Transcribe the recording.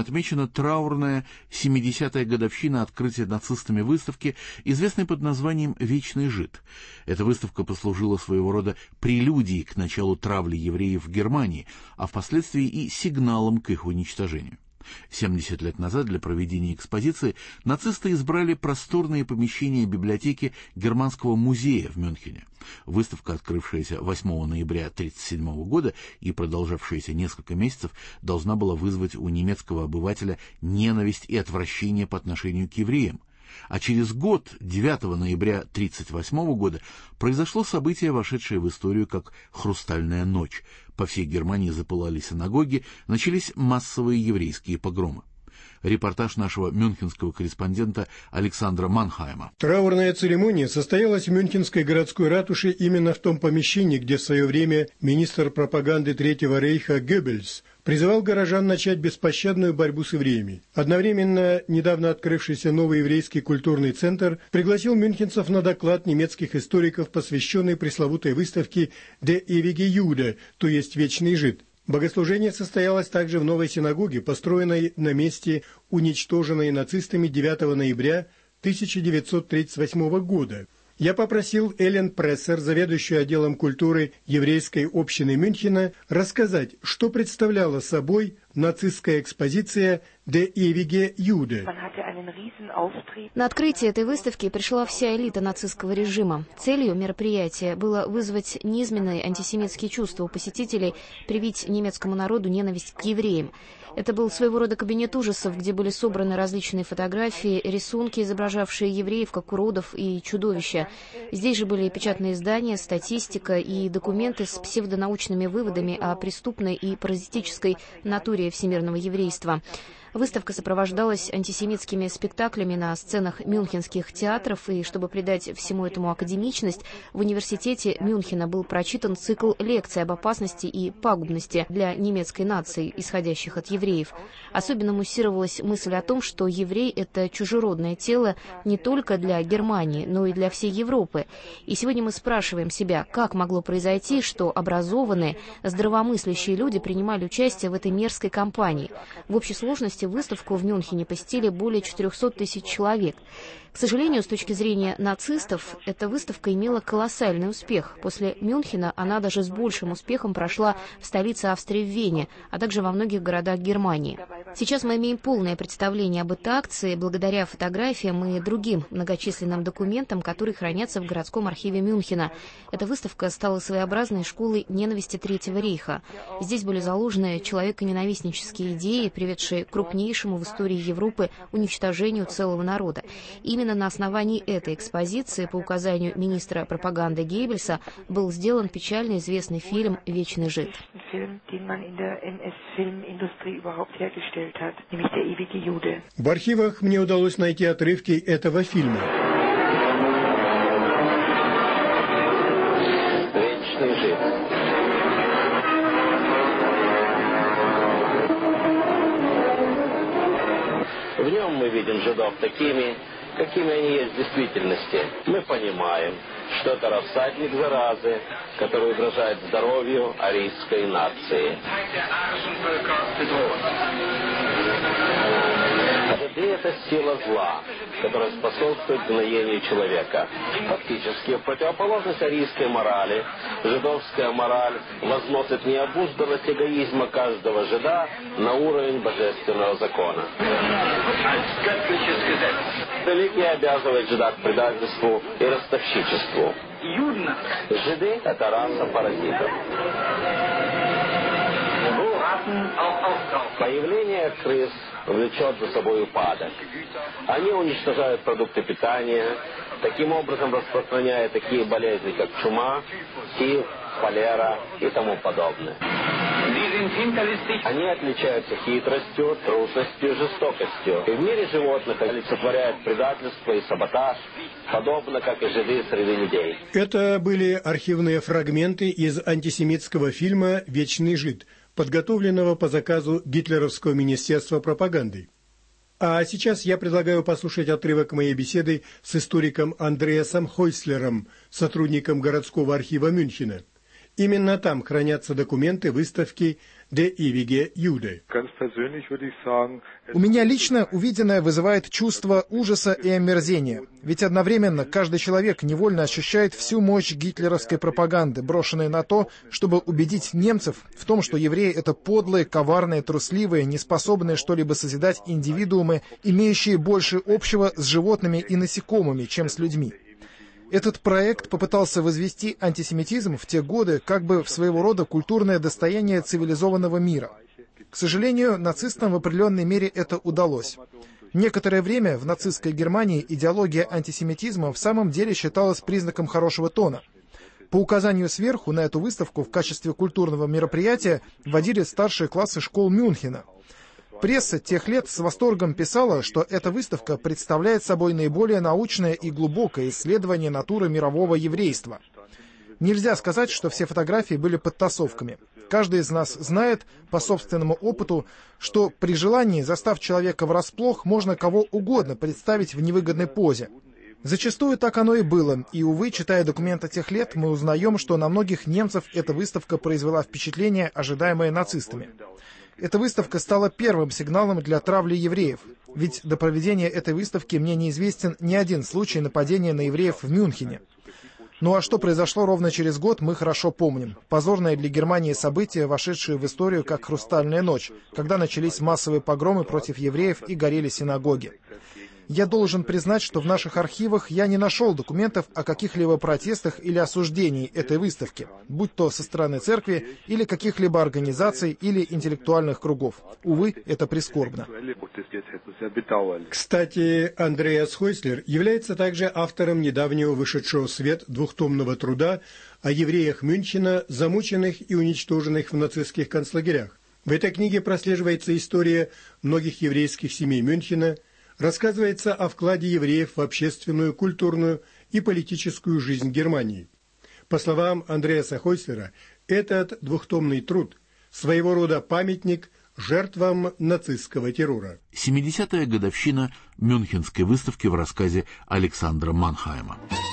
отмечена траурная 70-я годовщина открытия нацистами выставки, известной под названием «Вечный жид». Эта выставка послужила своего рода прелюдией к началу травли евреев в Германии, а впоследствии и сигналом к их уничтожению. 70 лет назад для проведения экспозиции нацисты избрали просторные помещения библиотеки Германского музея в Мюнхене. Выставка, открывшаяся 8 ноября 1937 года и продолжавшаяся несколько месяцев, должна была вызвать у немецкого обывателя ненависть и отвращение по отношению к евреям. А через год, 9 ноября 1938 года, произошло событие, вошедшее в историю как «Хрустальная ночь». По всей Германии запылали синагоги, начались массовые еврейские погромы. Репортаж нашего мюнхенского корреспондента Александра Манхайма. Траурная церемония состоялась в Мюнхенской городской ратуше именно в том помещении, где в свое время министр пропаганды Третьего рейха Геббельс призывал горожан начать беспощадную борьбу с евреями. Одновременно недавно открывшийся новый еврейский культурный центр пригласил мюнхенцев на доклад немецких историков, посвященный пресловутой выставке «Der ewige Jude», то есть «Вечный жид». Богослужение состоялось также в новой синагоге, построенной на месте уничтоженной нацистами 9 ноября 1938 года. Я попросил Эллен Прессер, заведующую отделом культуры еврейской общины Мюнхена, рассказать, что представляла собой нацистская экспозиция «Der ewige Jude». На открытие этой выставки пришла вся элита нацистского режима. Целью мероприятия было вызвать низменные антисемитские чувства у посетителей, привить немецкому народу ненависть к евреям. Это был своего рода кабинет ужасов, где были собраны различные фотографии, рисунки, изображавшие евреев как уродов и чудовища. Здесь же были печатные издания, статистика и документы с псевдонаучными выводами о преступной и паразитической натуре всемирного еврейства. Выставка сопровождалась антисемитскими спектаклями на сценах мюнхенских театров, и чтобы придать всему этому академичность, в университете Мюнхена был прочитан цикл лекций об опасности и пагубности для немецкой нации, исходящих от евреев. Особенно муссировалась мысль о том, что еврей – это чужеродное тело не только для Германии, но и для всей Европы. И сегодня мы спрашиваем себя, как могло произойти, что образованные, здравомыслящие люди принимали участие в этой мерзкой кампании. В общей сложности выставку в Мюнхене посетили более 400 тысяч человек. К сожалению, с точки зрения нацистов, эта выставка имела колоссальный успех. После Мюнхена она даже с большим успехом прошла в столице Австрии в Вене, а также во многих городах Германии. Сейчас мы имеем полное представление об этой акции благодаря фотографиям и другим многочисленным документам, которые хранятся в городском архиве Мюнхена. Эта выставка стала своеобразной школой ненависти Третьего рейха. Здесь были заложены человеконенавистнические идеи, приведшие к крупнейшему в истории Европы уничтожению целого народа. Именно на основании этой экспозиции, по указанию министра пропаганды Геббельса, был сделан печально известный фильм «Вечный жид». В архивах мне удалось найти отрывки этого фильма. «Вечный жид». В нем мы видим жидов такими, какими они есть в действительности. Мы понимаем, что это рассадник заразы, который угрожает здоровью арийской нации. Жиды – это сила зла, которая способствует гноению человека. Фактически, в противоположность арийской морали, жидовская мораль возносит необузданность эгоизма каждого жида на уровень божественного закона. Религия обязывает жида к предательству и ростовщичеству. Жиды – это раса паразитов. Появление крыс влечет за собой упадок. Они уничтожают продукты питания, таким образом распространяя такие болезни, как чума, тиф, холера и тому подобное. Они отличаются хитростью, трусостью, жестокостью. И в мире животных олицетворяют предательство и саботаж, подобно как и жиды среди людей. Это были архивные фрагменты из антисемитского фильма «Вечный жид», подготовленного по заказу Гитлеровского министерства пропаганды. А сейчас я предлагаю послушать отрывок моей беседы с историком Андреасом Хойслером, сотрудником городского архива Мюнхена. Именно там хранятся документы выставки «Der ewige Jude». У меня лично увиденное вызывает чувство ужаса и омерзения. Ведь одновременно каждый человек невольно ощущает всю мощь гитлеровской пропаганды, брошенной на то, чтобы убедить немцев в том, что евреи — это подлые, коварные, трусливые, неспособные что-либо созидать индивидуумы, имеющие больше общего с животными и насекомыми, чем с людьми. Этот проект попытался возвести антисемитизм в те годы как бы в своего рода культурное достояние цивилизованного мира. К сожалению, нацистам в определенной мере это удалось. Некоторое время в нацистской Германии идеология антисемитизма в самом деле считалась признаком хорошего тона. По указанию сверху на эту выставку в качестве культурного мероприятия вводили старшие классы школ Мюнхена. Пресса тех лет с восторгом писала, что эта выставка представляет собой наиболее научное и глубокое исследование натуры мирового еврейства. Нельзя сказать, что все фотографии были подтасовками. Каждый из нас знает по собственному опыту, что при желании, застав человека врасплох, можно кого угодно представить в невыгодной позе. Зачастую так оно и было, и, увы, читая документы тех лет, мы узнаем, что на многих немцев эта выставка произвела впечатление, ожидаемое нацистами. Эта выставка стала первым сигналом для травли евреев, ведь до проведения этой выставки мне неизвестен ни один случай нападения на евреев в Мюнхене. Ну а что произошло ровно через год, мы хорошо помним. Позорное для Германии событие, вошедшее в историю как «Хрустальная ночь», когда начались массовые погромы против евреев и горели синагоги. Я должен признать, что в наших архивах я не нашел документов о каких-либо протестах или осуждении этой выставки, будь то со стороны церкви или каких-либо организаций или интеллектуальных кругов. Увы, это прискорбно. Кстати, Андреас Хойслер является также автором недавнего вышедшего в свет двухтомного труда о евреях Мюнхена, замученных и уничтоженных в нацистских концлагерях. В этой книге прослеживается история многих еврейских семей Мюнхена, рассказывается о вкладе евреев в общественную, культурную и политическую жизнь Германии. По словам Андреаса Хойслера, этот двухтомный труд – своего рода памятник жертвам нацистского террора. 70-я годовщина Мюнхенской выставки в рассказе Александра Манхайма.